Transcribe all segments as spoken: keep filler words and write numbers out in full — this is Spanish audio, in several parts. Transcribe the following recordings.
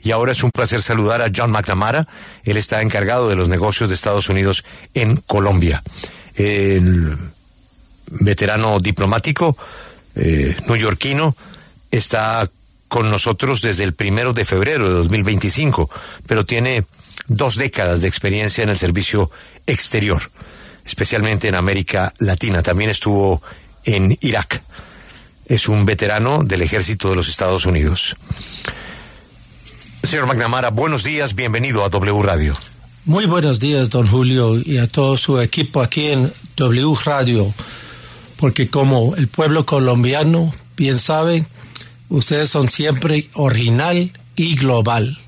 Y ahora es un placer saludar a John McNamara. Él está encargado de los negocios de Estados Unidos en Colombia. El veterano diplomático eh, neoyorquino está con nosotros desde el primero de febrero de dos mil veinticinco, pero tiene dos décadas de experiencia en el servicio exterior, especialmente en América Latina. También estuvo en Irak. Es un veterano del ejército de los Estados Unidos. Señor McNamara, buenos días, bienvenido a W Radio. Muy buenos días, don Julio, y a todo su equipo aquí en W Radio, porque como el pueblo colombiano bien sabe, ustedes son siempre original y global.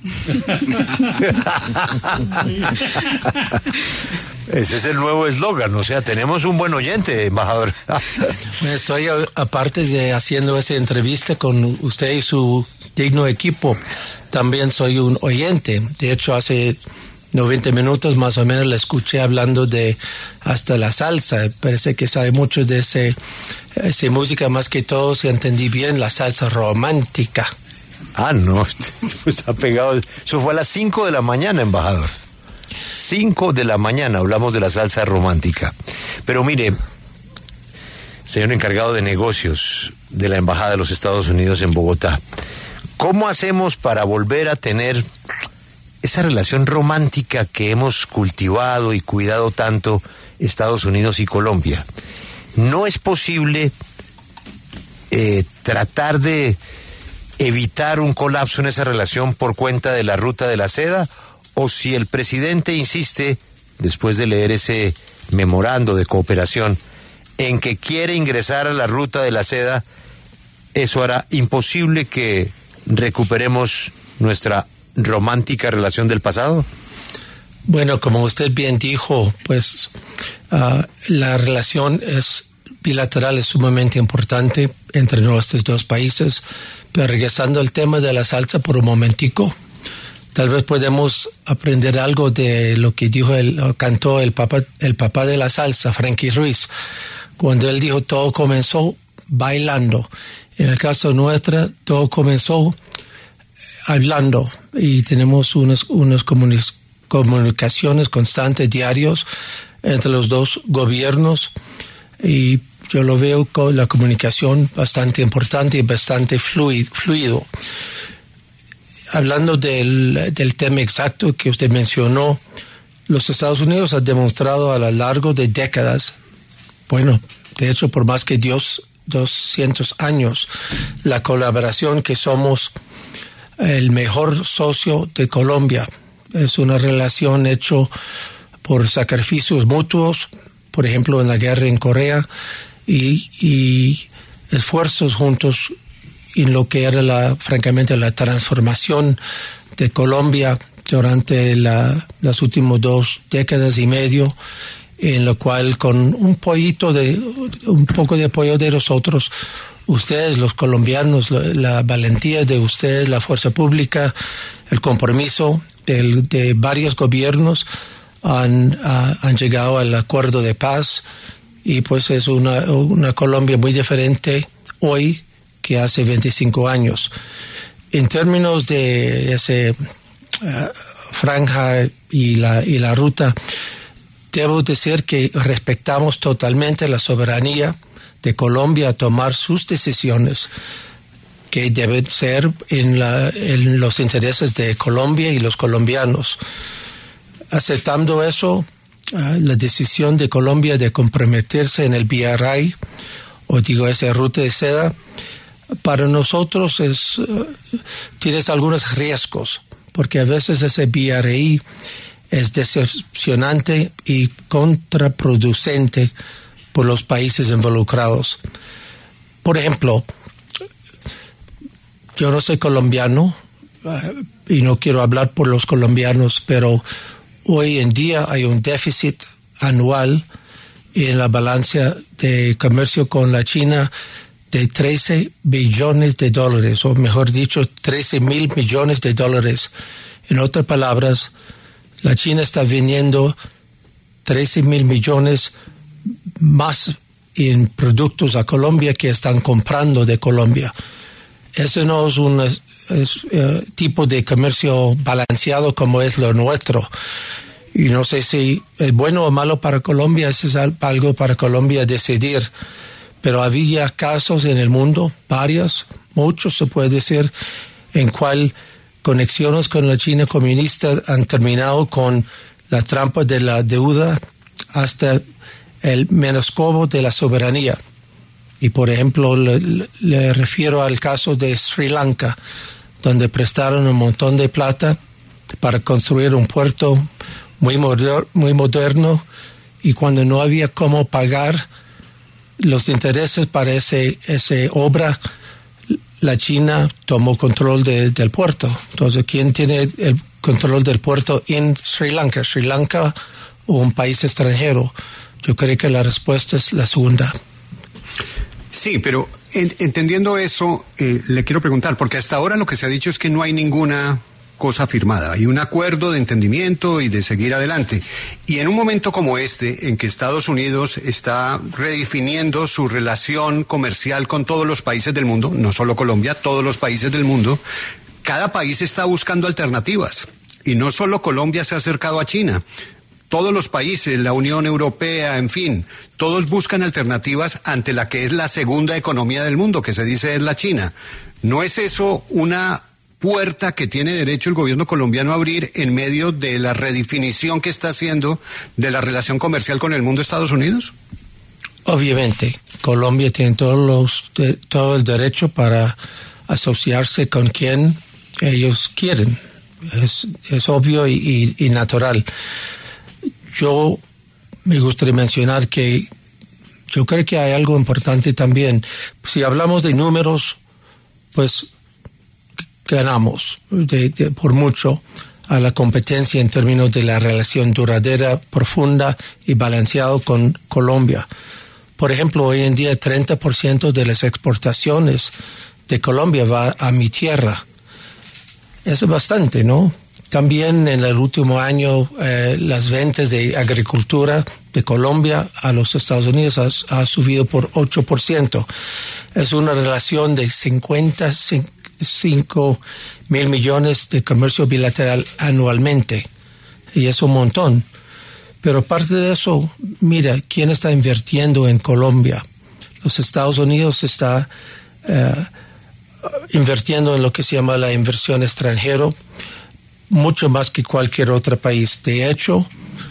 Ese es el nuevo eslogan, o sea, tenemos un buen oyente, embajador. Pues estoy, aparte de haciendo esa entrevista con usted y su digno equipo, también soy un oyente. De hecho, hace noventa minutos más o menos la escuché hablando de hasta la salsa. Parece que sabe mucho de ese, esa música, más que todo, si entendí bien, la salsa romántica. Ah, no, está pegado. Eso fue a las cinco de la mañana, embajador. cinco de la mañana hablamos de la salsa romántica. Pero mire, señor encargado de negocios de la Embajada de los Estados Unidos en Bogotá, ¿cómo hacemos para volver a tener esa relación romántica que hemos cultivado y cuidado tanto Estados Unidos y Colombia? ¿No es posible eh, tratar de evitar un colapso en esa relación por cuenta de la ruta de la seda? O si el presidente insiste, después de leer ese memorando de cooperación, en que quiere ingresar a la ruta de la seda, eso hará imposible que recuperemos nuestra romántica relación del pasado. Bueno, como usted bien dijo, pues uh, la relación es bilateral, es sumamente importante entre nuestros dos países. Pero regresando al tema de la salsa por un momentico, tal vez podemos aprender algo de lo que dijo el cantó el papá el papá de la salsa, Frankie Ruiz, cuando él dijo todo comenzó bailando. En el caso nuestro, todo comenzó hablando, y tenemos unas unas comuni- comunicaciones constantes, diarios, entre los dos gobiernos, y yo lo veo con la comunicación bastante importante y bastante fluido. Hablando del, del tema exacto que usted mencionó, los Estados Unidos han demostrado a lo largo de décadas, bueno, de hecho por más que Dios, doscientos años, la colaboración, que somos el mejor socio de Colombia. Es una relación hecha por sacrificios mutuos, por ejemplo en la guerra en Corea, y, y esfuerzos juntos en lo que era la, francamente, la transformación de Colombia durante la, las últimas dos décadas y medio, en lo cual con un poquito de, un poco de apoyo de nosotros, ustedes, los colombianos, la, la valentía de ustedes, la fuerza pública, el compromiso de, de varios gobiernos han, a, han llegado al acuerdo de paz, y pues es una, una Colombia muy diferente hoy que hace veinticinco años. En términos de ese uh, franja y la, y la ruta, debo decir que respetamos totalmente la soberanía de Colombia a tomar sus decisiones, que deben ser en, la, en los intereses de Colombia y los colombianos. Aceptando eso, uh, la decisión de Colombia de comprometerse en el B R I, o digo esa ruta de seda, para nosotros es, uh, tienes algunos riesgos, porque a veces ese B R I es decepcionante y contraproducente por los países involucrados. Por ejemplo, yo no soy colombiano uh, y no quiero hablar por los colombianos, pero hoy en día hay un déficit anual en la balanza de comercio con la China de trece billones de dólares, o mejor dicho, trece mil millones de dólares. En otras palabras, la China está vendiendo trece mil millones más en productos a Colombia que están comprando de Colombia. Eso no es una, es, uh, tipo de comercio balanceado como es lo nuestro. Y no sé si es bueno o malo para Colombia, eso es algo para Colombia decidir. Pero había casos en el mundo, varios, muchos se puede decir, en cual conexiones con la China comunista han terminado con la trampa de la deuda hasta el menoscabo de la soberanía. Y por ejemplo, le, le refiero al caso de Sri Lanka, donde prestaron un montón de plata para construir un puerto muy, moder, muy moderno, y cuando no había cómo pagar los intereses para ese, ese obra, la China tomó control de, del puerto. Entonces, ¿quién tiene el control del puerto en Sri Lanka? ¿Sri Lanka o un país extranjero? Yo creo que la respuesta es la segunda. Sí, pero en, entendiendo eso, eh, le quiero preguntar, porque hasta ahora lo que se ha dicho es que no hay ninguna cosa firmada, hay un acuerdo de entendimiento y de seguir adelante. Y en un momento como este, en que Estados Unidos está redefiniendo su relación comercial con todos los países del mundo, no solo Colombia, todos los países del mundo, cada país está buscando alternativas. Y no solo Colombia se ha acercado a China. Todos los países, la Unión Europea, en fin, todos buscan alternativas ante la que es la segunda economía del mundo, que se dice es la China. ¿No es eso una puerta que tiene derecho el gobierno colombiano a abrir en medio de la redefinición que está haciendo de la relación comercial con el mundo de Estados Unidos? Obviamente, Colombia tiene todos los, de, todo el derecho para asociarse con quien ellos quieren. Es, es obvio y, y, y natural. Yo me gustaría mencionar que yo creo que hay algo importante también. Si hablamos de números, pues ganamos de, de, por mucho a la competencia en términos de la relación duradera, profunda y balanceado con Colombia. Por ejemplo, hoy en día treinta por ciento de las exportaciones de Colombia va a mi tierra. Eso es bastante, ¿no? También en el último año eh, las ventas de agricultura de Colombia a los Estados Unidos ha, ha subido por ocho por ciento. Es una relación de cincuenta cinco mil millones de comercio bilateral anualmente, y es un montón. Pero aparte de eso, mira, ¿quién está invirtiendo en Colombia? Los Estados Unidos está uh, invirtiendo en lo que se llama la inversión extranjera, mucho más que cualquier otro país. De hecho,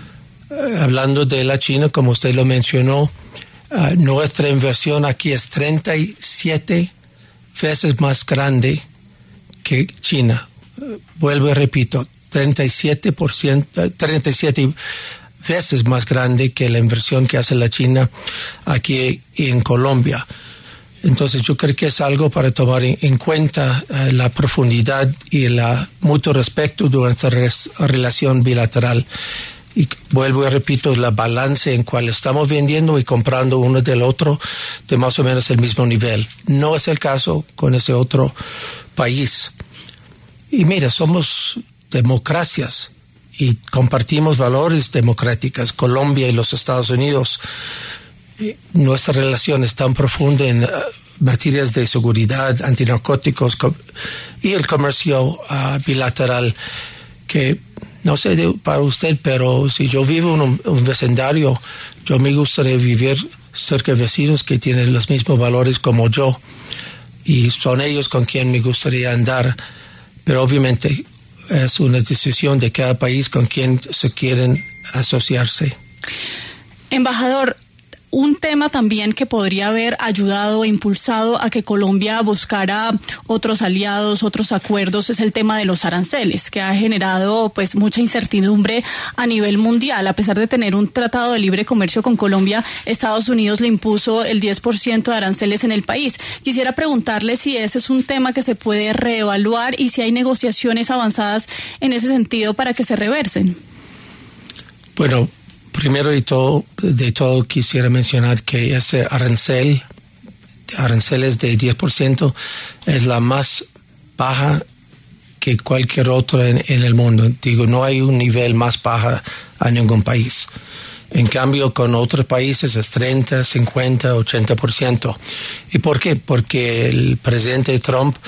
uh, hablando de la China, como usted lo mencionó, uh, nuestra inversión aquí es treinta y siete veces más grande que China. Uh, vuelvo y repito, treinta y siete por ciento, uh, treinta y siete veces más grande que la inversión que hace la China aquí en Colombia. Entonces yo creo que es algo para tomar en cuenta uh, la profundidad y el mutuo respeto de nuestra res- relación bilateral. Y vuelvo y repito, la balance en cual estamos vendiendo y comprando uno del otro de más o menos el mismo nivel. No es el caso con ese otro país. Y mira, somos democracias y compartimos valores democráticos, Colombia y los Estados Unidos. Nuestra relación es tan profunda en uh, materias de seguridad, antinarcóticos com- y el comercio uh, bilateral, que no sé de, para usted, pero si yo vivo en un, un vecindario, yo me gustaría vivir cerca de vecinos que tienen los mismos valores como yo, y son ellos con quien me gustaría andar. Pero obviamente es una decisión de cada país con quien se quieren asociarse. Embajador, un tema también que podría haber ayudado e impulsado a que Colombia buscara otros aliados, otros acuerdos, es el tema de los aranceles, que ha generado pues mucha incertidumbre a nivel mundial. A pesar de tener un tratado de libre comercio con Colombia, Estados Unidos le impuso el diez por ciento de aranceles en el país. Quisiera preguntarle si ese es un tema que se puede reevaluar y si hay negociaciones avanzadas en ese sentido para que se reversen. Bueno, primero de todo, de todo quisiera mencionar que ese arancel, aranceles de diez por ciento, es la más baja que cualquier otro en, en el mundo. Digo, no hay un nivel más baja a ningún país. En cambio, con otros países es treinta, cincuenta, ochenta por ciento. ¿Y por qué? Porque el presidente Trump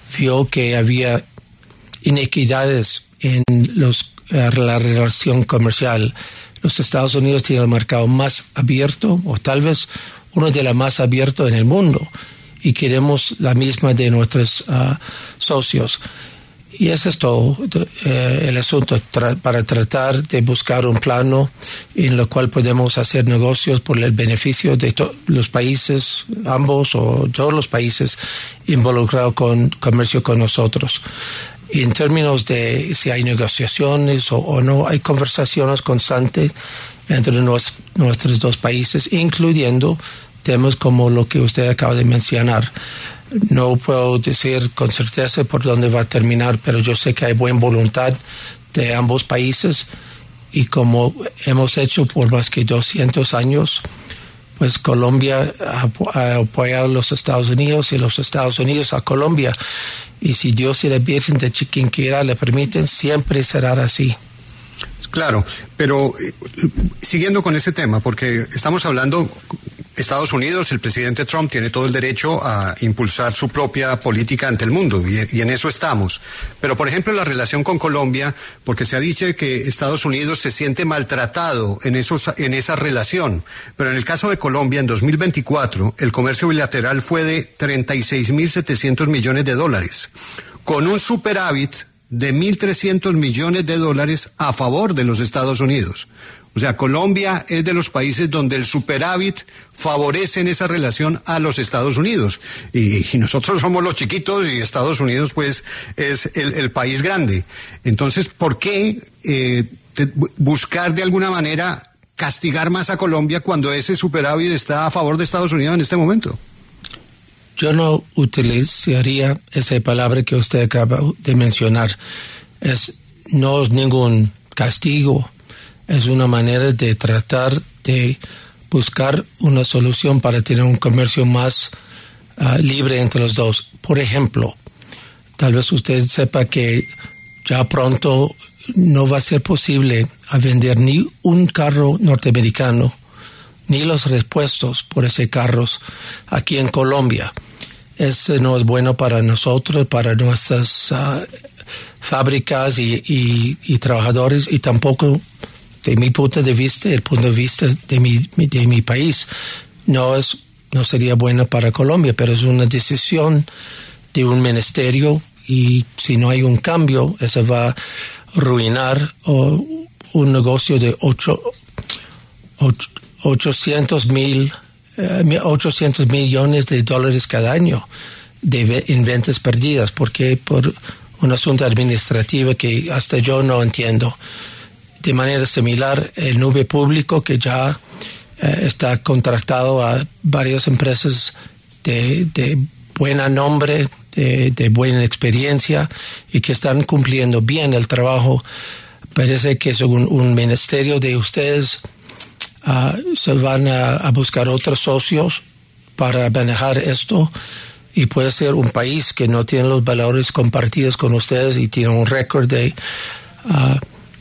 vio que había inequidades en los, la relación comercial. Los Estados Unidos tienen el mercado más abierto, o tal vez uno de los más abiertos en el mundo, y queremos la misma de nuestros uh, socios. Y ese es todo eh, el asunto, tra- para tratar de buscar un plano en el cual podemos hacer negocios por el beneficio de to- los países, ambos o todos los países involucrados con comercio con nosotros. Y en términos de si hay negociaciones o, o no, hay conversaciones constantes entre nos, nuestros dos países, incluyendo temas como lo que usted acaba de mencionar. No puedo decir con certeza por dónde va a terminar, pero yo sé que hay buena voluntad de ambos países, y como hemos hecho por más que doscientos años, pues Colombia ha apoyado a los Estados Unidos y los Estados Unidos a Colombia. Y si Dios y la Virgen de Chiquinquirá le permiten, siempre será así. Claro, pero eh, siguiendo con ese tema, porque estamos hablando, Estados Unidos, el presidente Trump tiene todo el derecho a impulsar su propia política ante el mundo, y, y en eso estamos. Pero, por ejemplo, la relación con Colombia, porque se ha dicho que Estados Unidos se siente maltratado en, esos, en esa relación. Pero en el caso de Colombia, en dos mil veinticuatro, el comercio bilateral fue de treinta y seis mil setecientos millones de dólares, con un superávit de mil trescientos millones de dólares a favor de los Estados Unidos. O sea, Colombia es de los países donde el superávit favorece en esa relación a los Estados Unidos. Y, y nosotros somos los chiquitos y Estados Unidos, pues, es el, el país grande. Entonces, ¿por qué eh, te, buscar de alguna manera castigar más a Colombia cuando ese superávit está a favor de Estados Unidos en este momento? Yo no utilizaría esa palabra que usted acaba de mencionar. Es, no es ningún castigo, es una manera de tratar de buscar una solución para tener un comercio más uh, libre entre los dos. Por ejemplo, tal vez usted sepa que ya pronto no va a ser posible a vender ni un carro norteamericano, ni los repuestos por ese carros aquí en Colombia. Eso no es bueno para nosotros, para nuestras uh, fábricas y, y, y trabajadores, y tampoco, de mi punto de vista, el punto de vista de mi, de mi país, no es, no sería bueno para Colombia, pero es una decisión de un ministerio, y si no hay un cambio, eso va a arruinar oh, un negocio de ocho, ocho, ochocientos mil ochocientos millones de dólares cada año de, en ventas perdidas, porque por un asunto administrativo que hasta yo no entiendo. De manera similar, el nube público, que ya eh, está contratado a varias empresas de, de buen nombre, de, de buena experiencia, y que están cumpliendo bien el trabajo. Parece que según un ministerio de ustedes, Uh, se van a, a buscar otros socios para manejar esto, y puede ser un país que no tiene los valores compartidos con ustedes y tiene un récord de uh,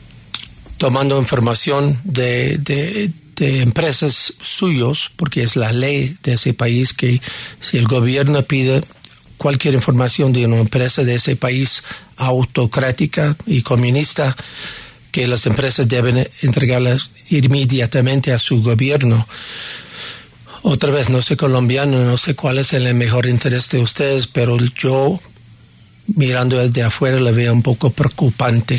tomando información de, de, de empresas suyos, porque es la ley de ese país que si el gobierno pide cualquier información de una empresa de ese país autocrática y comunista, que las empresas deben entregarlas inmediatamente a su gobierno. Otra vez, no soy colombiano, no sé cuál es el mejor interés de ustedes, pero yo, mirando desde afuera, la veo un poco preocupante.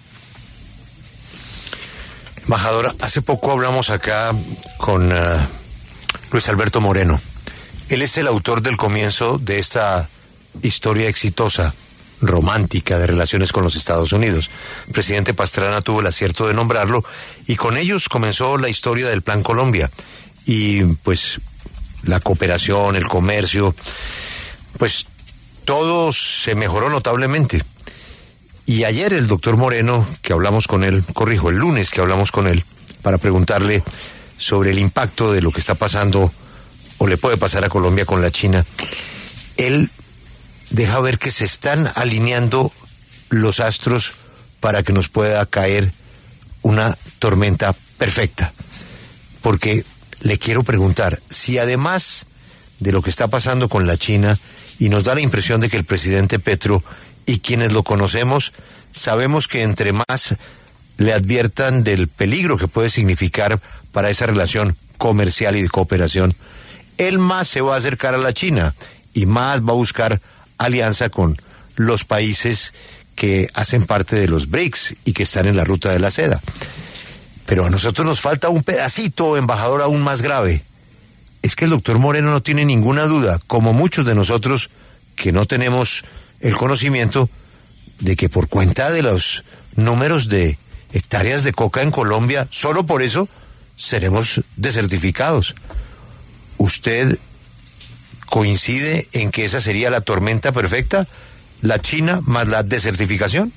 Embajador, hace poco hablamos acá con uh, Luis Alberto Moreno. Él es el autor del comienzo de esta historia exitosa, romántica, de relaciones con los Estados Unidos. El presidente Pastrana tuvo el acierto de nombrarlo, y con ellos comenzó la historia del Plan Colombia, y pues la cooperación, el comercio, pues todo se mejoró notablemente. Y ayer el doctor Moreno, que hablamos con él, corrijo, el lunes que hablamos con él, para preguntarle sobre el impacto de lo que está pasando o le puede pasar a Colombia con la China, él deja ver que se están alineando los astros para que nos pueda caer una tormenta perfecta. Porque le quiero preguntar, si además de lo que está pasando con la China y nos da la impresión de que el presidente Petro y quienes lo conocemos sabemos que entre más le adviertan del peligro que puede significar para esa relación comercial y de cooperación, él más se va a acercar a la China y más va a buscar alianza con los países que hacen parte de los BRICS y que están en la ruta de la seda. Pero a nosotros nos falta un pedacito, embajador, aún más grave. Es que el doctor Moreno no tiene ninguna duda, como muchos de nosotros que no tenemos el conocimiento, de que por cuenta de los números de hectáreas de coca en Colombia, solo por eso seremos desertificados. ¿Usted coincide en que esa sería la tormenta perfecta? ¿La China más la desertificación?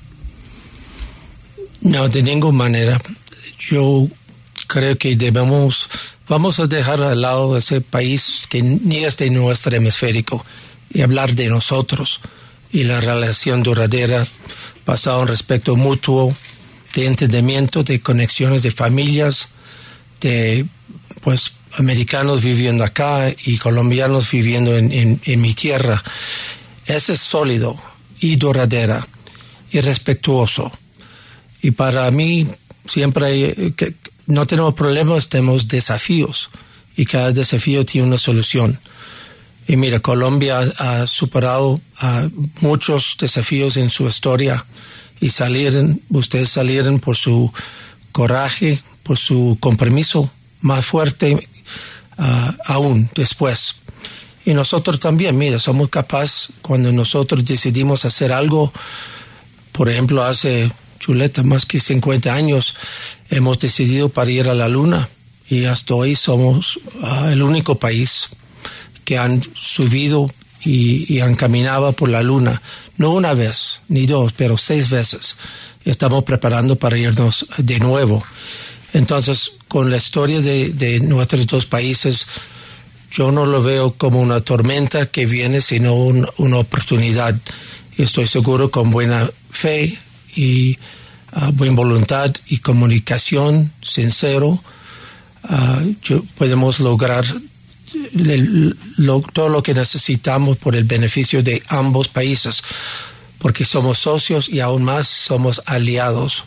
No, de ninguna manera. Yo creo que debemos, vamos a dejar al lado ese país que ni es de nuestro hemisférico y hablar de nosotros y la relación duradera basada en respeto mutuo, de entendimiento, de conexiones de familias, de pues americanos viviendo acá y colombianos viviendo en, en, en mi tierra. Ese es sólido y duradera y respetuoso. Y para mí siempre hay, que no tenemos problemas, tenemos desafíos y cada desafío tiene una solución. Y mira, Colombia ha, ha superado a muchos desafíos en su historia y salieron, ustedes salieron por su coraje, por su compromiso más fuerte uh, aún después. Y nosotros también, mira, somos capaces cuando nosotros decidimos hacer algo, por ejemplo, hace, chuleta, más que cincuenta años, hemos decidido para ir a la luna y hasta hoy somos uh, el único país que han subido y, y han caminado por la luna, no una vez, ni dos, pero seis veces. Estamos preparando para irnos de nuevo. Entonces, con la historia de, de nuestros dos países, yo no lo veo como una tormenta que viene, sino un, una oportunidad. Y estoy seguro con buena fe y uh, buena voluntad y comunicación sincero, uh, yo, podemos lograr el, lo, todo lo que necesitamos por el beneficio de ambos países, porque somos socios y aún más somos aliados.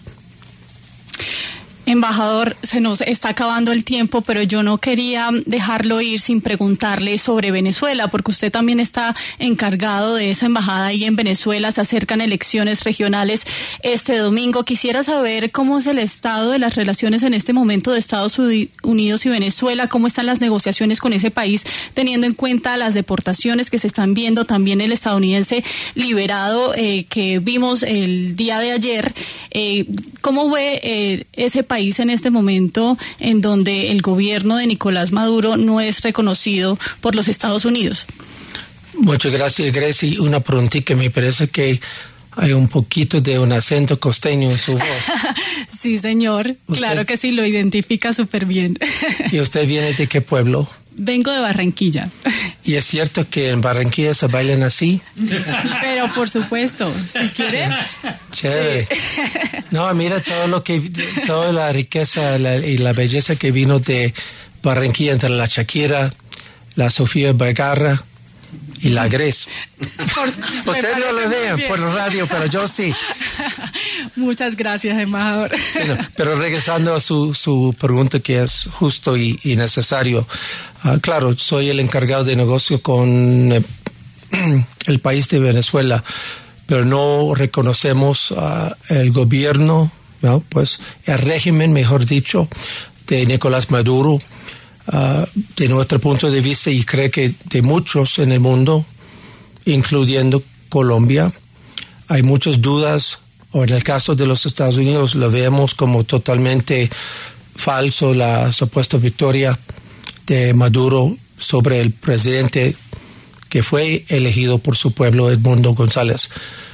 Embajador, se nos está acabando el tiempo, pero yo no quería dejarlo ir sin preguntarle sobre Venezuela, porque usted también está encargado de esa embajada ahí en Venezuela. Se acercan elecciones regionales este domingo. Quisiera saber cómo es el estado de las relaciones en este momento de Estados Unidos y Venezuela, cómo están las negociaciones con ese país, teniendo en cuenta las deportaciones que se están viendo, también el estadounidense liberado eh, que vimos el día de ayer. Eh, ¿Cómo ve eh, ese país? país en este momento en donde el gobierno de Nicolás Maduro no es reconocido por los Estados Unidos? Muchas gracias, Gracie. Una preguntita, me parece que hay un poquito de un acento costeño en su voz. Sí, señor. ¿Usted? Claro que sí, lo identifica súper bien. ¿Y usted viene de qué pueblo? Vengo de Barranquilla. ¿Y es cierto que en Barranquilla se bailan así? Pero por supuesto, si quiere. Chévere. Sí. No, mira todo lo que, toda la riqueza la, y la belleza que vino de Barranquilla entre la Shakira, la Sofía Vergara y la Gres. Ustedes no lo vean por radio, pero yo sí. Muchas gracias, embajador. Sí, no, pero regresando a su, su pregunta, que es justo y, y necesario. Uh, claro, soy el encargado de negocio con eh, el país de Venezuela, pero no reconocemos uh, el gobierno, ¿no? Pues el régimen, mejor dicho, de Nicolás Maduro. Uh, de nuestro punto de vista, y creo que de muchos en el mundo, incluyendo Colombia, hay muchas dudas, o en el caso de los Estados Unidos lo vemos como totalmente falso, la supuesta victoria de Maduro sobre el presidente que fue elegido por su pueblo, Edmundo González.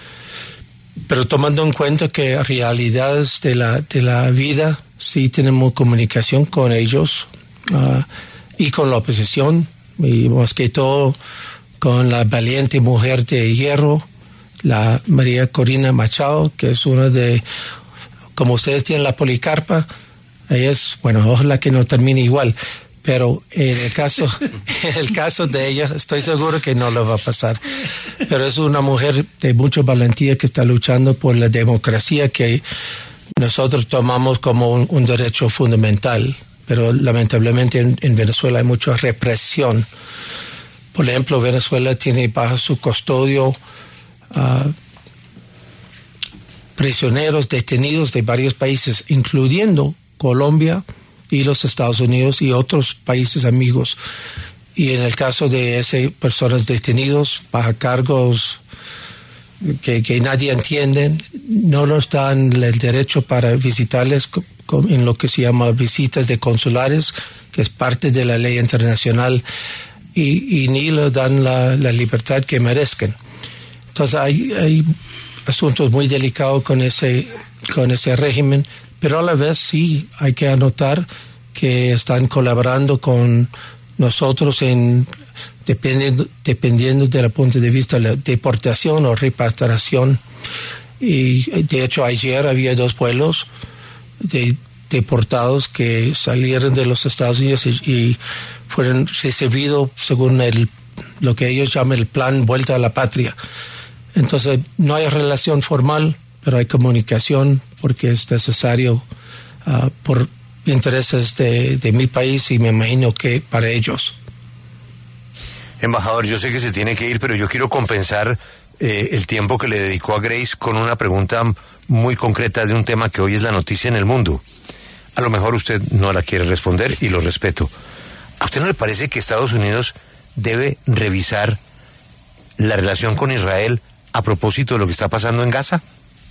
Pero tomando en cuenta que realidades de la, de la vida, sí tenemos comunicación con ellos, Uh, y con la oposición, y más que todo con la valiente mujer de hierro, la María Corina Machado, que es una de, como ustedes tienen la Policarpa, ella es, bueno, ojalá que no termine igual, pero en el caso, en el caso de ella, estoy seguro que no le va a pasar. Pero es una mujer de mucha valentía que está luchando por la democracia que nosotros tomamos como un, un derecho fundamental. Pero lamentablemente en, en Venezuela hay mucha represión. Por ejemplo, Venezuela tiene bajo su custodio uh, prisioneros detenidos de varios países, incluyendo Colombia y los Estados Unidos y otros países amigos. Y en el caso de esas personas detenidos bajo cargos que, que nadie entiende, no nos dan el derecho para visitarles en lo que se llama visitas de consulares, que es parte de la ley internacional, y, y ni le dan la, la libertad que merezcan. Entonces hay, hay asuntos muy delicados con ese, con ese régimen, pero a la vez sí hay que anotar que están colaborando con nosotros en dependiendo, dependiendo del punto de vista de la deportación o repatriación. Y de hecho ayer había dos vuelos de deportados que salieron de los Estados Unidos y, y fueron recibidos según el lo que ellos llaman el plan Vuelta a la Patria. Entonces no hay relación formal, pero hay comunicación porque es necesario uh, por intereses de, de mi país y me imagino que para ellos. Embajador, yo sé que se tiene que ir, pero yo quiero compensar eh, el tiempo que le dedicó a Grace con una pregunta muy concreta de un tema que hoy es la noticia en el mundo. A lo mejor usted no la quiere responder y lo respeto. ¿A usted no le parece que Estados Unidos debe revisar la relación con Israel a propósito de lo que está pasando en Gaza?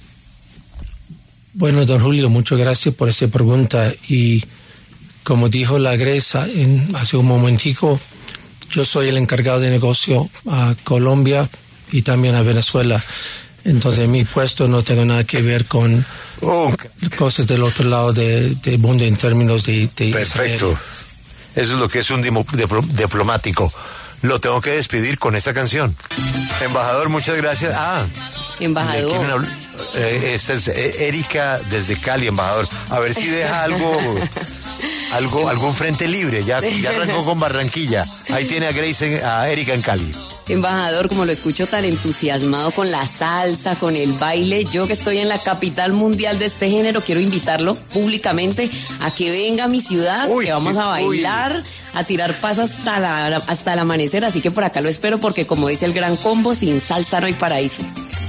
Bueno, don Julio, muchas gracias por esa pregunta. Y como dijo la Grace en, hace un momentico, yo soy el encargado de negocio a Colombia y también a Venezuela. Entonces, mi puesto no tiene nada que ver con oh. cosas del otro lado del de mundo en términos de, de Perfecto. Israel. Eso es lo que es un diplomático. Lo tengo que despedir con esta canción. Embajador, muchas gracias. Ah, embajador. Eh, esta es Erika desde Cali, embajador. A ver si deja algo, algo, algún frente libre. Ya, ya arrancó con Barranquilla. Ahí tiene a Grace, a Erika en Cali. Embajador, como lo escucho tan entusiasmado con la salsa, con el baile, yo que estoy en la capital mundial de este género, quiero invitarlo públicamente a que venga a mi ciudad, uy, que vamos a bailar, uy. a tirar paso hasta, la, hasta el amanecer, así que por acá lo espero porque como dice el Gran Combo, sin salsa no hay paraíso.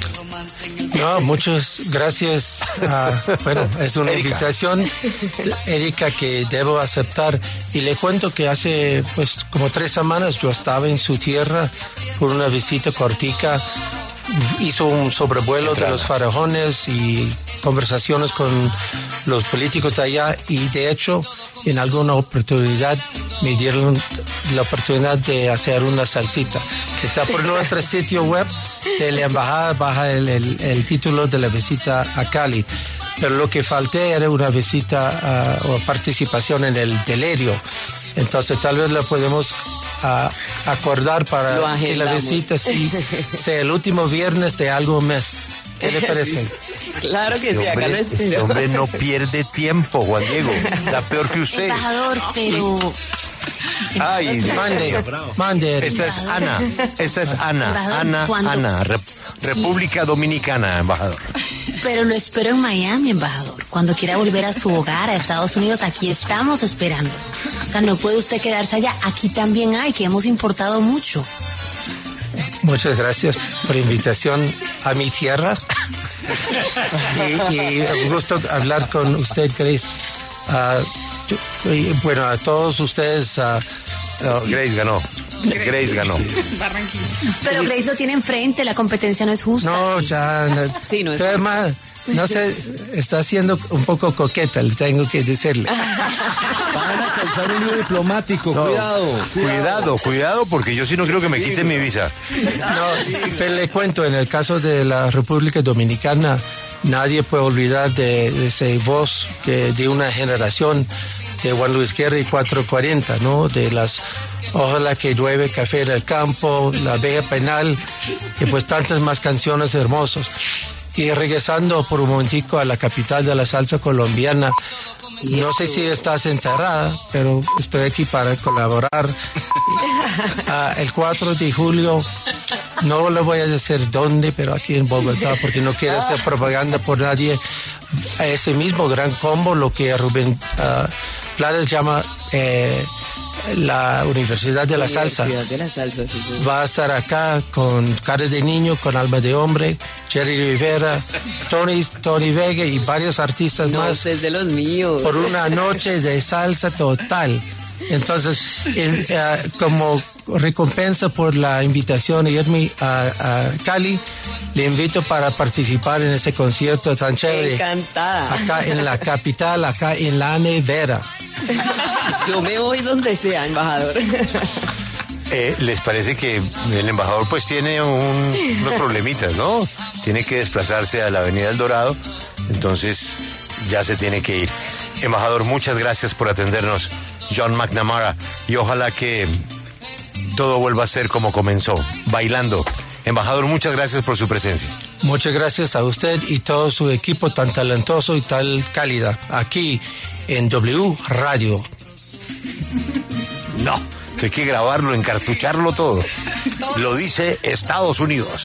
No, muchas gracias. Uh, bueno, es una Erika. invitación, Erika, que debo aceptar. Y le cuento que hace pues como tres semanas yo estaba en su tierra por una visita cortica. Hizo un sobrevuelo Entrada. de los faraones y conversaciones con los políticos de allá. Y de hecho, en alguna oportunidad me dieron la oportunidad de hacer una salsita. Está por nuestro sitio web de la embajada, baja el, el, el título de la visita a Cali. Pero lo que falté era una visita uh, o participación en el delirio. Entonces tal vez la podemos uh, acordar para que la visita sí, sea el último viernes de algún mes. ¿Qué le parece? Claro que este sí, acá hombre, lo espero. Este hombre no pierde tiempo, Juan Diego. Está peor que usted. Embajador, pero... Ay, mande, mande. Esta es Ana, esta es Ana, Ana, ¿cuándo? Ana, Rep República Dominicana, embajador. Pero lo espero en Miami, embajador. Cuando quiera volver a su hogar, a Estados Unidos, aquí estamos esperando. O sea, no puede usted quedarse allá. Aquí también hay, que hemos importado mucho. Muchas gracias por la invitación a mi tierra. y, y un gusto hablar con usted, Grace. Uh, y, bueno, a todos ustedes... Uh, no, Grace ganó. Grace ganó. Pero Grace lo tiene enfrente, la competencia no es justa. No, sí. ya... No, sí, no es justa. No sé, está siendo un poco coqueta, le tengo que decirle. Van a causar un lío diplomático, no, cuidado, cuidado. Cuidado, cuidado, porque yo sí no quiero que me quiten mi visa. No, pero le cuento, en el caso de la República Dominicana, nadie puede olvidar de, de esa voz que de una generación de Juan Luis Guerra y cuatrocientos cuarenta, ¿no? De las Ojalá que llueve, Café en el campo, La Vega Penal, y pues tantas más canciones hermosas. Y regresando por un momentico a la capital de la salsa colombiana, No sé si estás enterrada, pero estoy aquí para colaborar. uh, el cuatro de julio, no le voy a decir dónde, pero aquí en Bogotá, porque no quiero hacer propaganda por nadie. A ese mismo gran combo, lo que Rubén uh, Blades llama eh, la Universidad de la Salsa. De la Salsa, sí, sí. Va a estar acá con cara de niño, con alma de hombre, Jerry Rivera, Tony, Tony Vega y varios artistas no, más. Usted es de los míos. Por una noche de salsa total. Entonces, eh, eh, como recompensa por la invitación a irme a, a Cali, le invito para participar en ese concierto tan chévere. Encantada. Acá en la capital, acá en la nevera. Yo me voy donde sea, embajador. Eh, ¿Les parece que el embajador pues tiene un, unos problemitas, ¿no? Tiene que desplazarse a la Avenida El Dorado, entonces ya se tiene que ir. Embajador, muchas gracias por atendernos, John McNamara, y ojalá que todo vuelva a ser como comenzó, bailando. Embajador, muchas gracias por su presencia. Muchas gracias a usted y todo su equipo tan talentoso y tan cálida, aquí en W Radio. No, hay que grabarlo, encartucharlo todo. Lo dice Estados Unidos.